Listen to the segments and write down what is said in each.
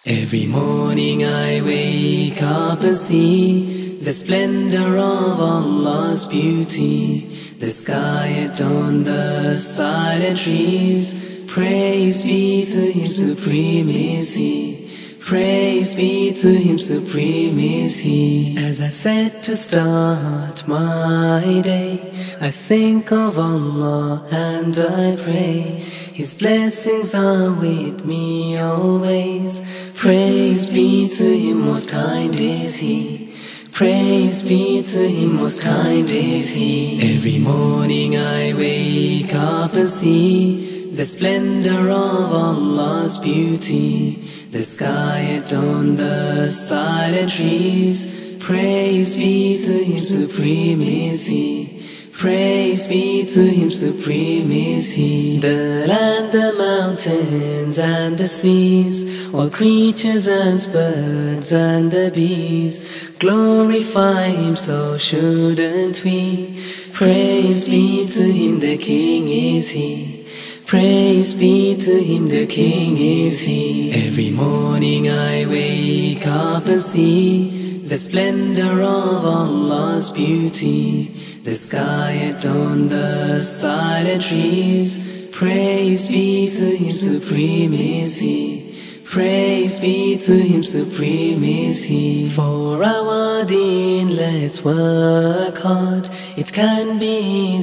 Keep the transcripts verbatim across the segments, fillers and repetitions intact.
Every morning I wake up and see the splendor of Allah's beauty. The sky adorned, the silent trees. Praise be to Him, supreme is He. Praise be to Him, supreme is He. As I set to start my day, I think of Allah and I pray. His blessings are with me always. Praise be to Him, most kind is He. Praise be to Him, most kind is He. Every morning I wake up and see the splendor of Allah's beauty. The sky adorned, the silent trees. Praise be to Him, supreme is He. Praise be to Him, supreme is He. The land, the mountains and the seas, all creatures and birds and the bees, glorify Him, so shouldn't we? Praise be to Him, the King is He. Praise be to Him, the King is He. Every morning I wake up and see the splendor of Allah's beauty. The sky adorned, the silent trees. Praise be to Him, supreme is He. Praise be to Him, supreme is He. For our deen, let's work hard. It can be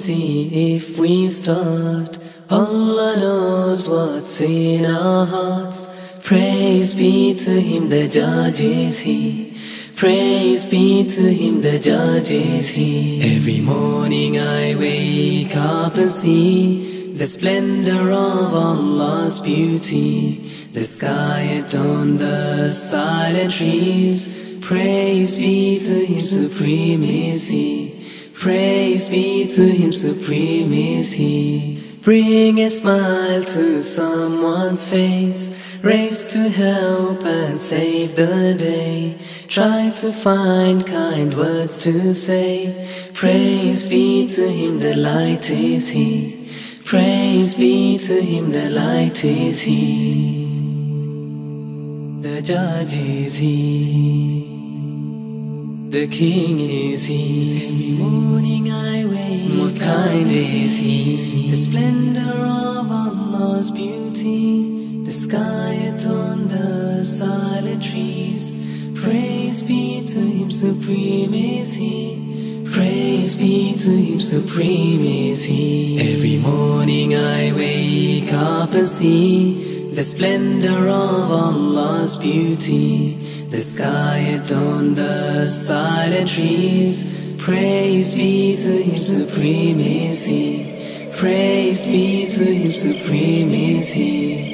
easy if we start. Allah knows what's in our hearts. Praise be to Him, the judge is He. Praise be to Him, the judge is He. Every morning I wake up and see the splendor of Allah's beauty. The sky adorned, the silent trees. Praise be to Him, supreme is He. Praise be to Him, supreme is He. Bring a smile to someone's face. Race to help and save the day. Try to find kind words to say. Praise be to Him, the light is He. Praise be to Him, the light is He. The judge is He. The King is He. Every morning I wake, most kind is He. The splendor of Allah's beauty. The sky adorned, the silent trees. Praise be to Him, supreme is He. Praise be to Him, supreme is He. Every morning I wake up and see the splendor of Allah's beauty. The sky adorned, the silent trees. Praise be to Him, supreme is He. Praise be to Him, supreme is He.